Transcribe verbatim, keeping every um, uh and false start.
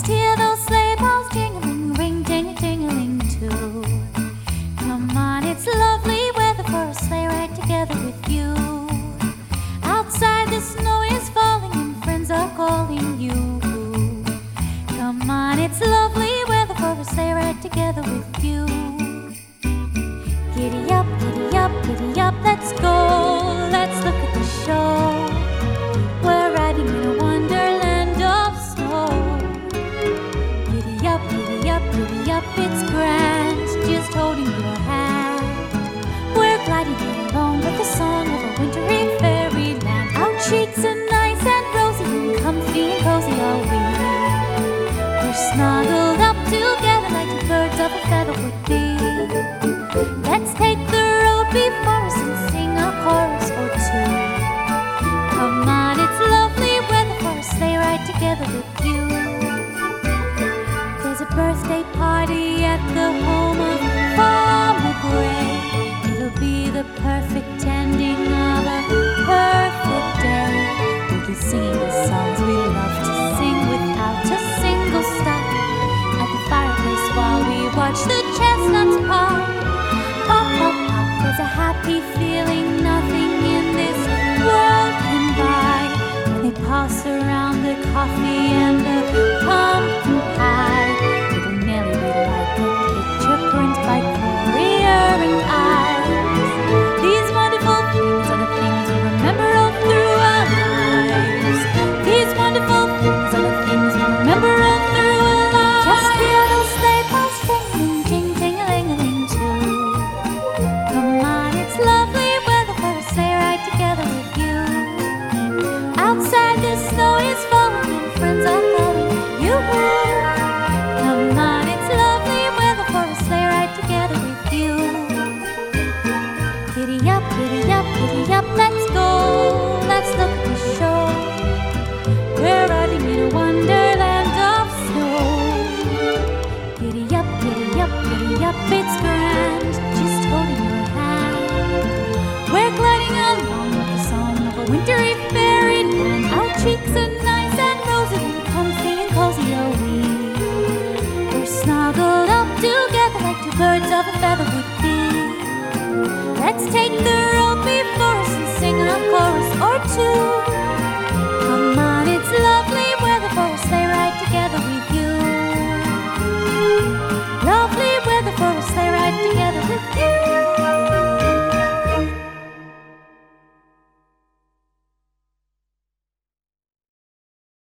Just hear those sleigh bells jingling, ring, ding, dingling too. Come on, it's lovely weather for a sleigh ride together with you. Outside the snow is falling and friends are calling you. Come on, it's lovely weather for a sleigh ride together with you. Giddy up, giddy up, giddy up, let's go. Let's look at the show. We're riding in a wonderland of snow. Giddy up, giddy up, giddy up, it's grand, just holding your hand. We're gliding along with the song of a wintry fairyland. Our cheeks are nice and rosy and comfy and cozy are we. We're snuggled up together like two birds of a feather would be. Let's take the road before us and sing a chorus or two. Come on, it's lovely weather for a sleigh ride together with you. There's a birthday party at the home of Farmer Gray. It'll be the perfect ending of a perfect day. We'll be singing the songs we love to sing without a single stop at the fireplace while we watch the chestnuts pop. Pop, pop, pop, there's a happy feeling nothing in this world can buy. When they pass around the coffee and the pumpkin pie, it'll nearly be like a picture print by Courier and Ives. These wonderful things are the things we remember all through our lives. These wonderful things are the things we remember all through our lives. Just hear those sleigh bells jingling, jing, ting-a-ling-a-ling too. Come on, it's lovely weather for a sleigh ride together with you. Outside the snow is falling and friends are calling you. Come on, it's lovely weather for a sleigh ride together with you. Giddy up, giddy up, giddy up, let's go. Let's look at the show. We're riding in a wonderland of snow. Giddy up, giddy up, giddy up, it's grand, just holding your hand. We're gliding along with the song of a wintry fairyland. Our cheeks are nice and rosy and comfy and cozy are we. We're snuggled up together like two birds of a feather would be. Let's take the road before us and sing a chorus or two. Come on,